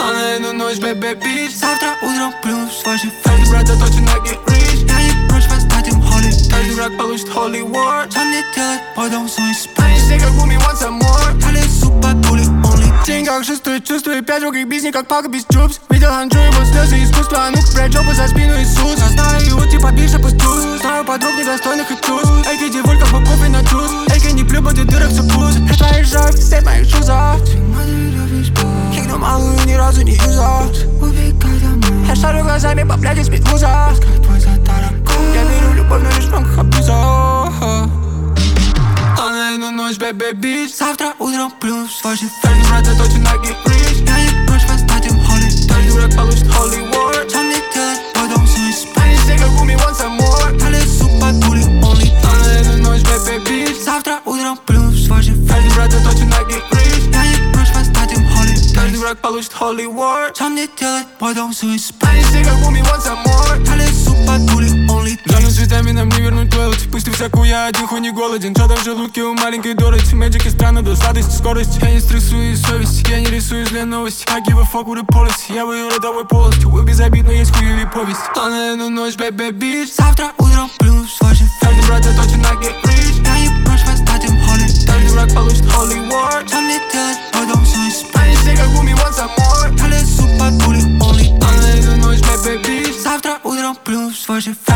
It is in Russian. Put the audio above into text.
на эту ночь, бэби, бич. Завтра утром плюс свой же фейс. Каждый брат заточен на get rich. Я не прочь восстать им holy Каждый days. враг получит holy word. Что мне делать, потом свой space. Все как буми, want some more. Я лесу под пули only. В деньгах шестой, чувствую пять рук, их бизнес, как палка без чупс. Видел Анджу, его слезы искусства, а ну-ка, блядь, жопу за спину Иисус. Я знаю его, типа бишь, опустусь. Знаю подруг недостойных и чувств. Эти девулька по кофе на чувств. Эйка не плю, будет дырок все пуст. Это твои жак, стейт моих шузах. Хигну малую, ни разу не юзал. Убегай домой. Я шарю глазами по бляде с медуза. Твой затарок. Я верю в любовь, но лишь в рамках абьюза. А на эту ночь, бэби, бич. Завтра утром плюс свой же фейс. Каждый брат заточен на get rich. Я не прочь восстать им holy days. Каждый враг получит holy word. Что мне делать, потом свой space. Все как буми, want some more. Я лесу под пули only А days. на эту ночь, бэби, бич. Завтра утром плюс свой же фейс. Каждый брат заточен на get rich. Я не прочь восстать им holy Каждый days. враг получит holy word. Что мне делать, потом свой space. Все как буми, want some more. Я лесу под пули only days. Жану цветами нам не вернуть плоть. Пусть ты всякую, я один хуй не голоден. Что там в желудке у маленькой Дороти. Мэджик и странно до сладости, скорость. Я не стрессую из совести, я не рисую злые новости. I give a fuck with the policy. Я вою родовой полостью. Вы безобидно, есть хуевый повесть. А на эту ночь, бэби, бич. Завтра утром плюс свой же фейс. Каждый брат заточен на get rich. Я не прочь восстать им holy days. Каждый враг получит holy word. Что мне делать, потом свой space. Все как буми, want some more. Я лесу под пули only А days. на эту ночь, бэби, бич. Завтра утром плюс свой же